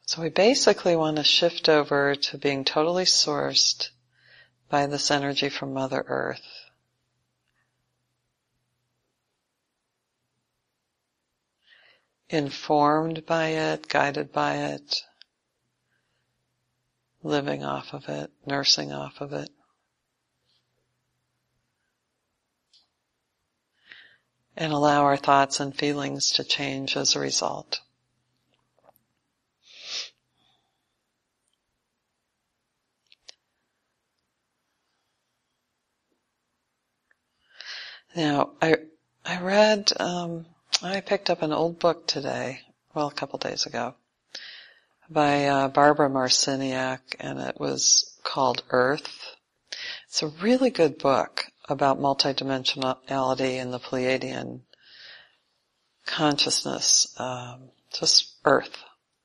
So we basically want to shift over to being totally sourced by this energy from Mother Earth. Informed by it, guided by it, living off of it, nursing off of it. And allow our thoughts and feelings to change as a result. Now, I picked up an old book today, a couple days ago, by Barbara Marciniak, and it was called Earth. It's a really good book about multidimensionality in the Pleiadian consciousness, just Earth.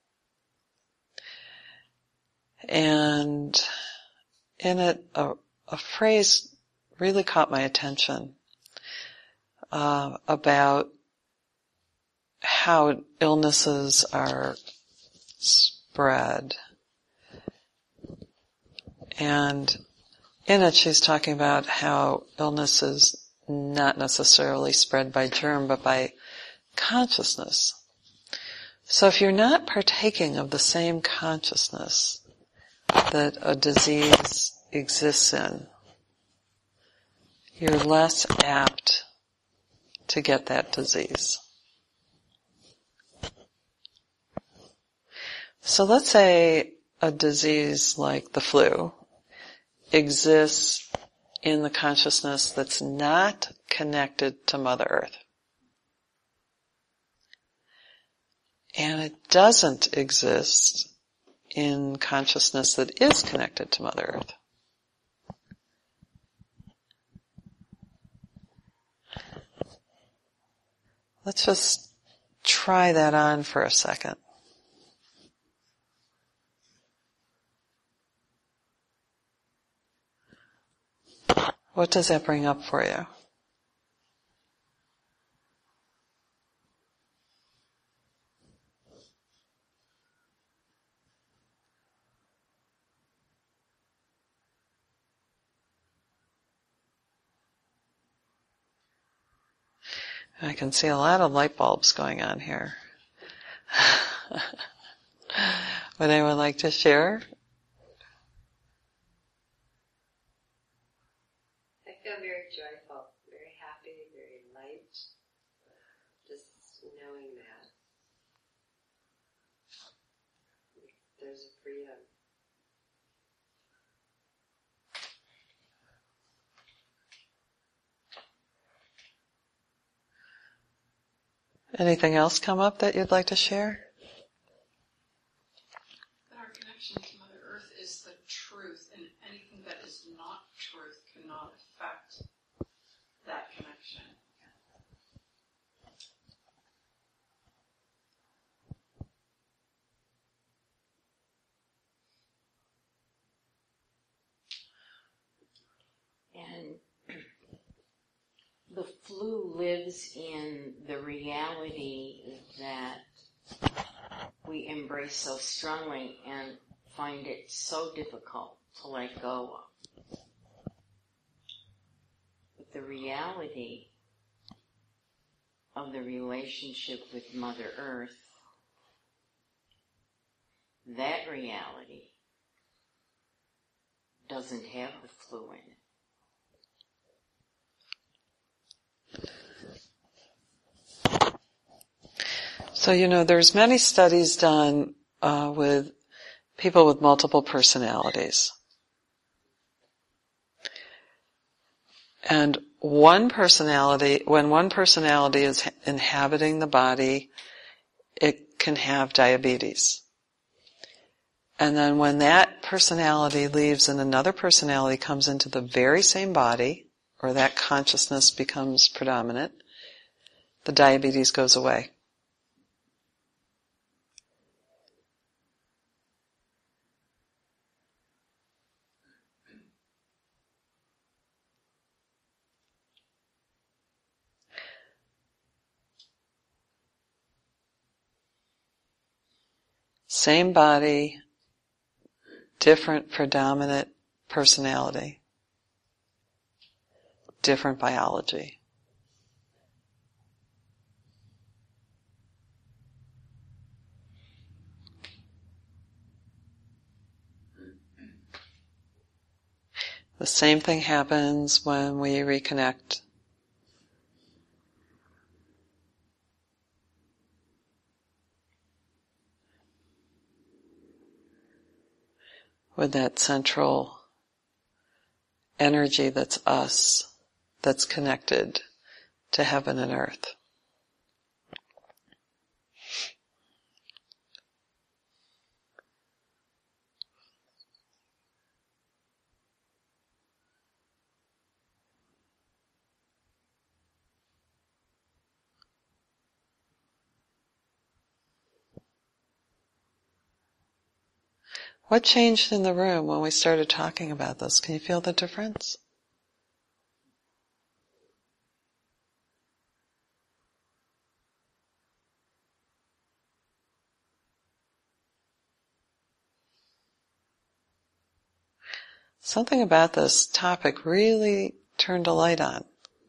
And in it, a phrase really caught my attention about how illnesses are spread. And in it, she's talking about how illness is not necessarily spread by germ, but by consciousness. So if you're not partaking of the same consciousness that a disease exists in, you're less apt to get that disease. So let's say a disease like the flu exists in the consciousness that's not connected to Mother Earth. And it doesn't exist in consciousness that is connected to Mother Earth. Let's just try that on for a second. What does that bring up for you? I can see a lot of light bulbs going on here. Would anyone like to share? I feel very joyful, very happy, very light, just knowing that there's a freedom. Anything else come up that you'd like to share? That our connection to Mother Earth is the truth, and anything that is not truth cannot affect that connection. And the flu lives in the reality that we embrace so strongly and find it so difficult to let go of. But the reality of the relationship with Mother Earth, that reality doesn't have the flu in it. So, there's many studies done with people with multiple personalities. And when one personality is inhabiting the body, it can have diabetes. And then when that personality leaves and another personality comes into the very same body, or that consciousness becomes predominant, the diabetes goes away. Same body, different predominant personality, different biology. The same thing happens when we reconnect. With that central energy that's us, that's connected to heaven and earth. What changed in the room when we started talking about this? Can you feel the difference? Something about this topic really turned a light on.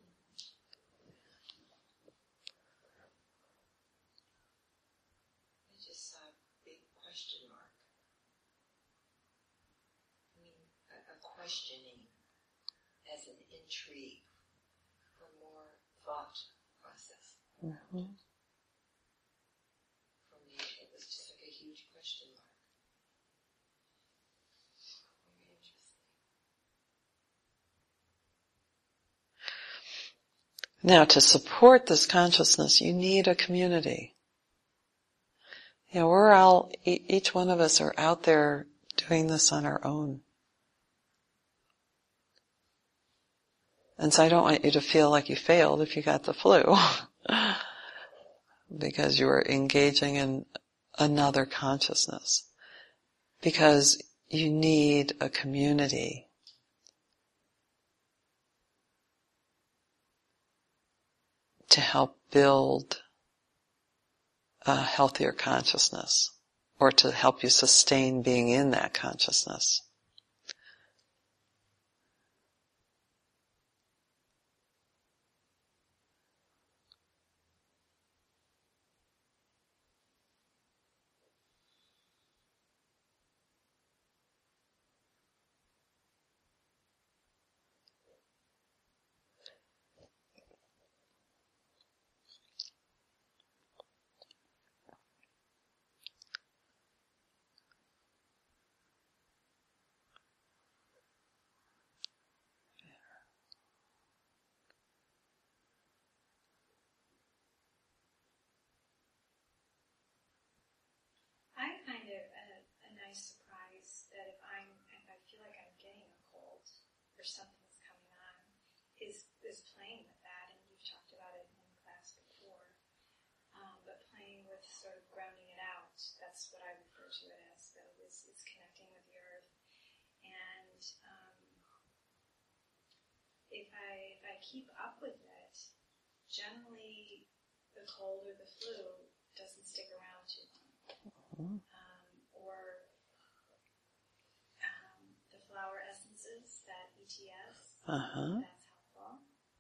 Questioning as an intrigue for more thought process. Mm-hmm. For me, it was just like a huge question mark. Very interesting. Now, to support this consciousness, you need a community. You know, we're all, each one of us are out there doing this on our own. And so I don't want you to feel like you failed if you got the flu because you were engaging in another consciousness. Because you need a community to help build a healthier consciousness or to help you sustain being in that consciousness. I find it a nice surprise that if I feel like I'm getting a cold or something's coming on, is playing with that, and you've talked about it in class before, but playing with sort of grounding it out, that's what I refer to it as, though, is connecting with the earth. And if I keep up with it, generally the cold or the flu doesn't stick around too long. Or the flower essences, that ETS, that's helpful.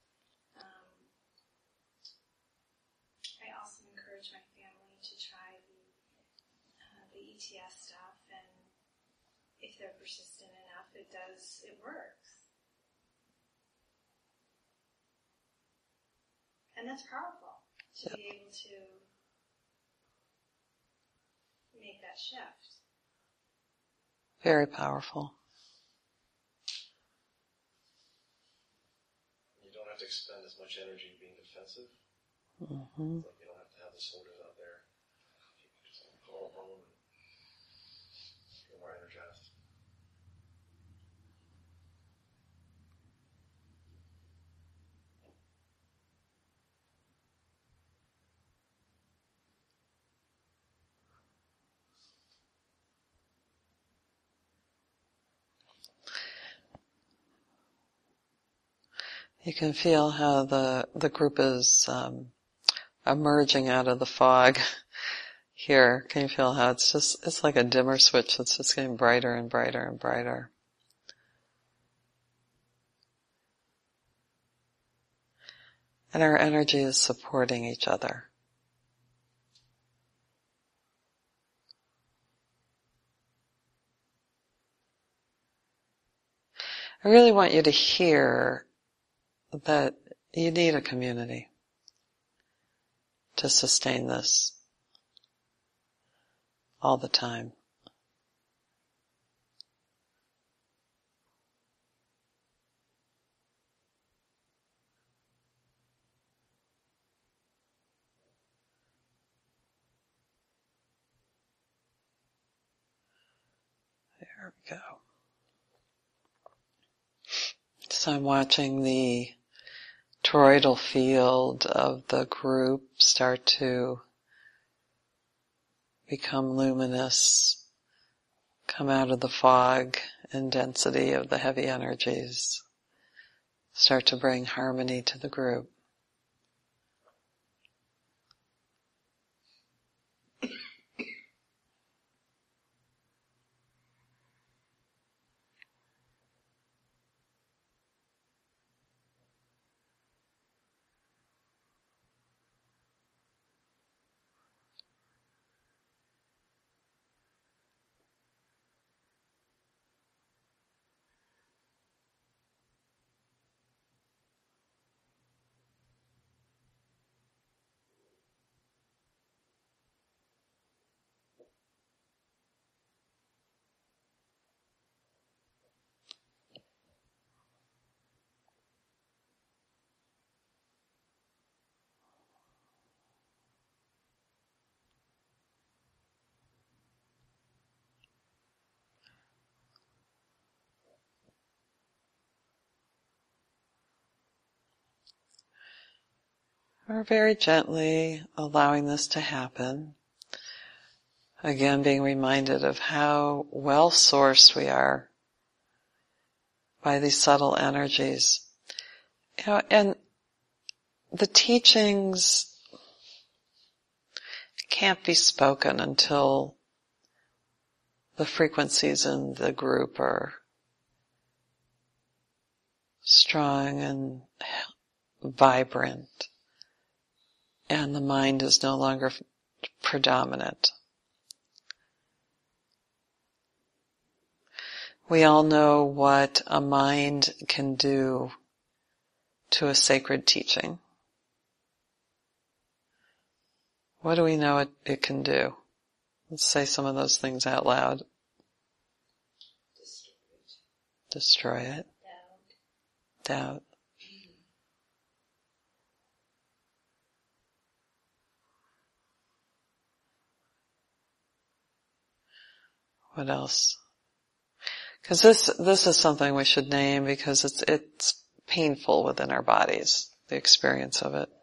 I also encourage my family to try the ETS stuff, and if they're persistent enough, it works. And that's powerful, to be able to make that shift. Very powerful. You don't have to expend as much energy being defensive. Mm-hmm. Like you don't have to have the soldiers out there. You can just go home and get more energized. You can feel how the group is emerging out of the fog here. Can you feel how it's like a dimmer switch that's just getting brighter and brighter and brighter. And our energy is supporting each other. I really want you to hear that you need a community to sustain this all the time. There we go. So I'm watching the toroidal field of the group start to become luminous, come out of the fog and density of the heavy energies, start to bring harmony to the group. We're very gently allowing this to happen. Again, being reminded of how well sourced we are by these subtle energies. And the teachings can't be spoken until the frequencies in the group are strong and vibrant, and the mind is no longer predominant. We all know what a mind can do to a sacred teaching. What do we know it can do? Let's say some of those things out loud. Destroy it. Doubt. What else? Because this is something we should name because it's painful within our bodies, the experience of it.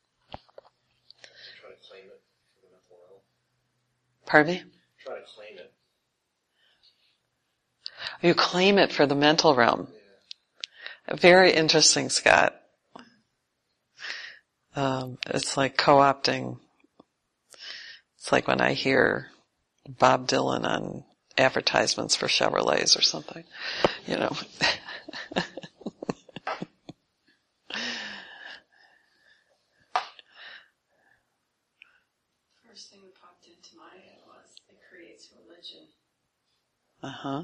Try to claim it for the mental realm. Pardon me? Try to claim it. You claim it for the mental realm. Yeah. Very interesting, Scott. It's like co-opting. It's like when I hear Bob Dylan on advertisements for Chevrolets or something, you know. First thing that popped into my head was it creates religion. Uh-huh.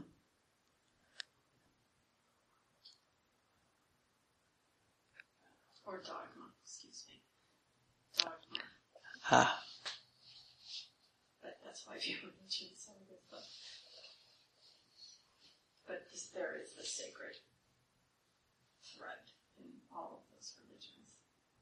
Or dogma, excuse me. Dogma. Ah. But that's why I view religion some of this stuff. But there is the sacred thread in all of those religions.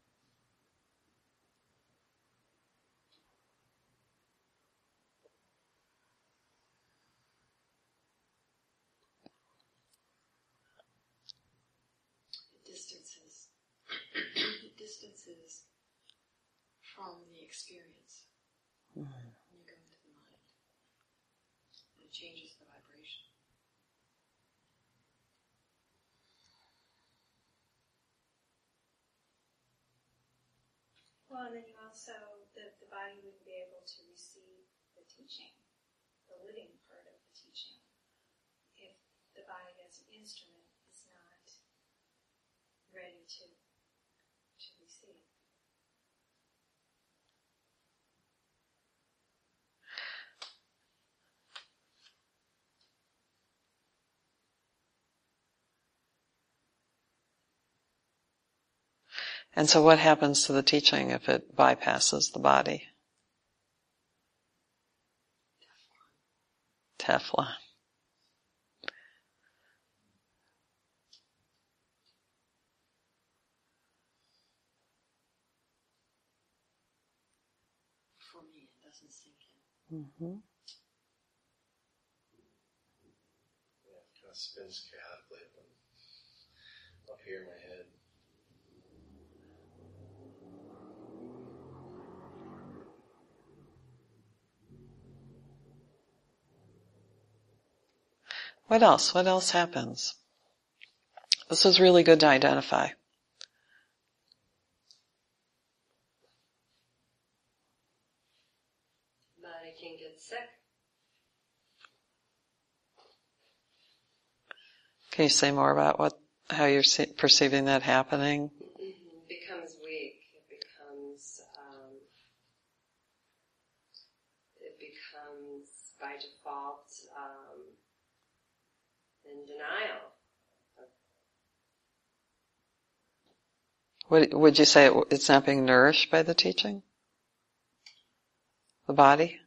The distances from the experience when you go into the mind. And it changes the vibration. Well, and then you also, the body wouldn't be able to receive the teaching, the living part of the teaching, if the body as an instrument is not ready to receive. And so what happens to the teaching if it bypasses the body? Teflon. For me, it doesn't sink in. Mm-hmm. Yeah, it kind of spins chaotically up here in my head. What else? What else happens? This is really good to identify. Body can get sick. Can you say more about how you're perceiving that happening? It becomes weak. It becomes by default in denial. Would you say it's not being nourished by the teaching? The body?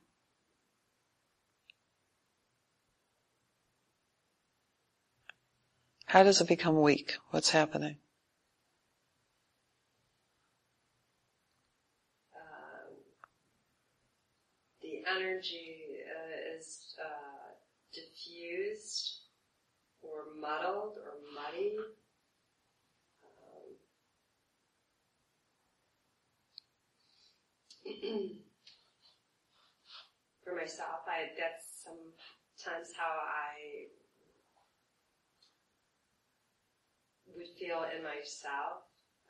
How does it become weak? What's happening? The energy is diffused or muddled or muddy. For myself, that's sometimes how I would feel in myself.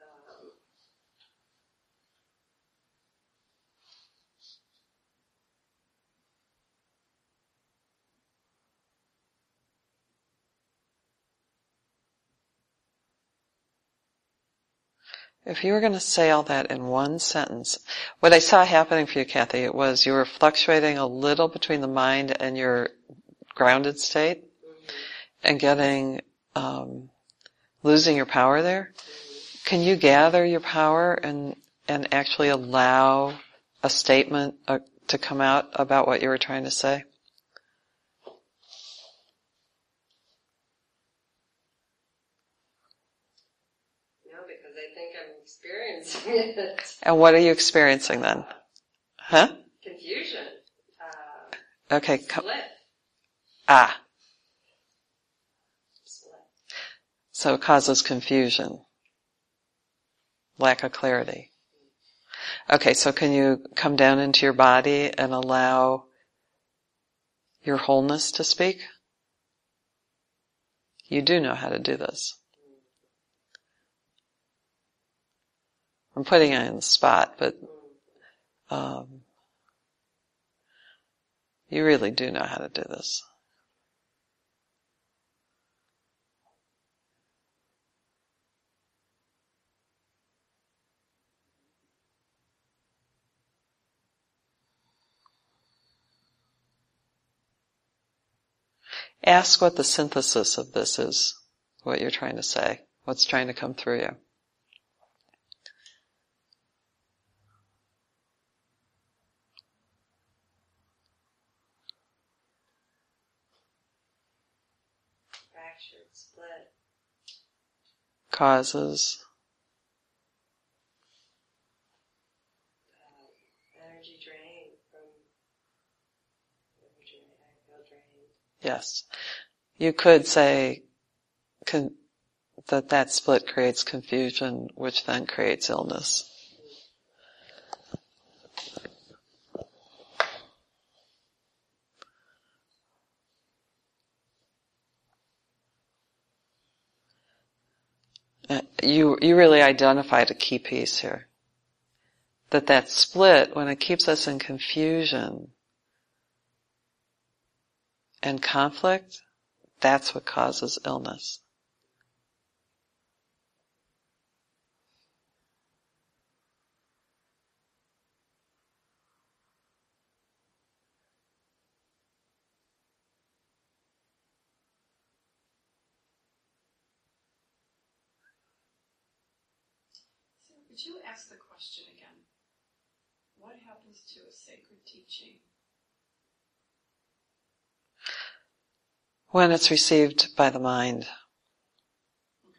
If you were going to say all that in one sentence, what I saw happening for you, Kathy, it was you were fluctuating a little between the mind and your grounded state, and getting, losing your power there. Can you gather your power and actually allow a statement to come out about what you were trying to say? Because I think I'm experiencing it. And what are you experiencing then? Huh? Confusion. Okay. Split. Split. So it causes confusion. Lack of clarity. Okay, so can you come down into your body and allow your wholeness to speak? You do know how to do this. I'm putting it on the spot, but you really do know how to do this. Ask what the synthesis of this is, what you're trying to say, what's trying to come through you. Fractured, split. Causes. Energy drain from energy. I feel drained. Yes. You could say that split creates confusion, which then creates illness. You really identified a key piece here. that split, when it keeps us in confusion and conflict, that's what causes illness. Would you ask the question again? What happens to a sacred teaching when it's received by the mind? Okay.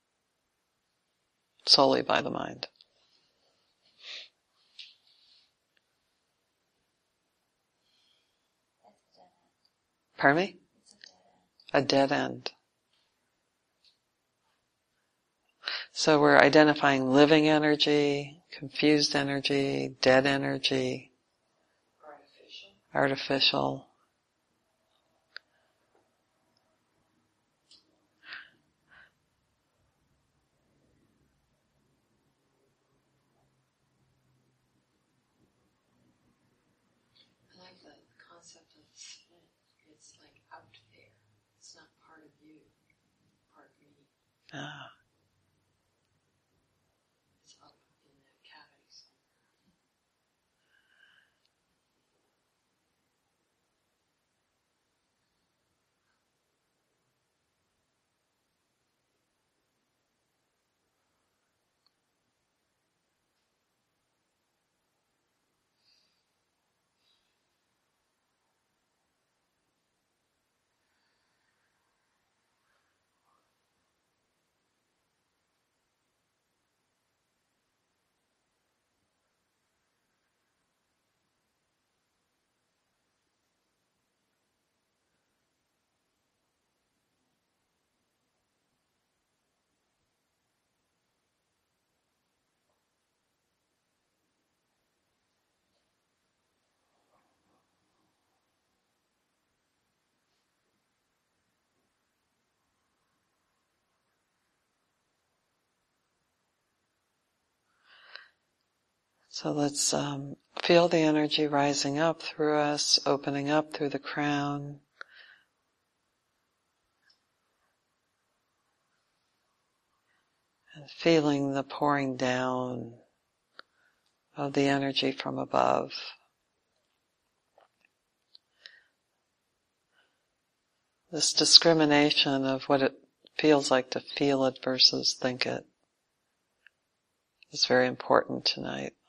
Solely by the mind. Pardon me? A dead end. So we're identifying living energy, confused energy, dead energy, artificial. I like the concept of the split. It's like out there. It's not part of you, part of me. Ah. It's up in that cavity somewhere. So let's feel the energy rising up through us, opening up through the crown. And feeling the pouring down of the energy from above. This discrimination of what it feels like to feel it versus think it is very important tonight.